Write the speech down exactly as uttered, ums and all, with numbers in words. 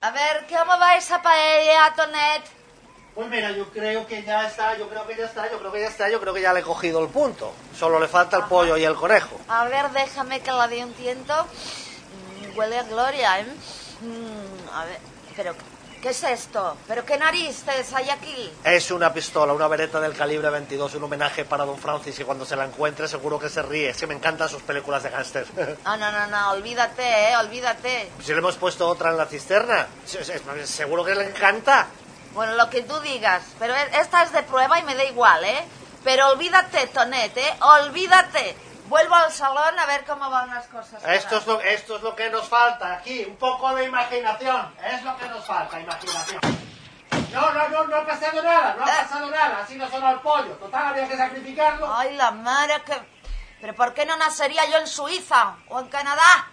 A ver, ¿cómo va esa paella, Tonet? Pues mira, yo creo que ya está, yo creo que ya está, yo creo que ya está, yo creo que ya le he cogido el punto. Solo le falta el Ajá. pollo y el conejo. A ver, déjame que la dé un tiento. Mm, huele a gloria, ¿eh? Mm, a ver, pero, ¿qué es esto? ¿Pero qué narices hay aquí? Es una pistola, una Beretta del calibre veintidós, un homenaje para Don Francis, y cuando se la encuentre seguro que se ríe. Es que me encantan sus películas de gángster. Ah, no, no, no, olvídate, ¿eh? Olvídate. Si le hemos puesto otra en la cisterna, se- se- seguro que le encanta. Bueno, lo que tú digas, pero esta es de prueba y me da igual, ¿eh? Pero olvídate, Tonet, ¿eh? Olvídate. Vuelvo al salón a ver cómo van las cosas. Esto es, lo, esto es lo que nos falta aquí, un poco de imaginación. Es lo que nos falta, imaginación. No, no, no, no ha pasado nada, no ha pasado nada. Así no sonó el pollo. Total, había que sacrificarlo. Ay, la madre que... ¿Pero por qué no nacería yo en Suiza o en Canadá?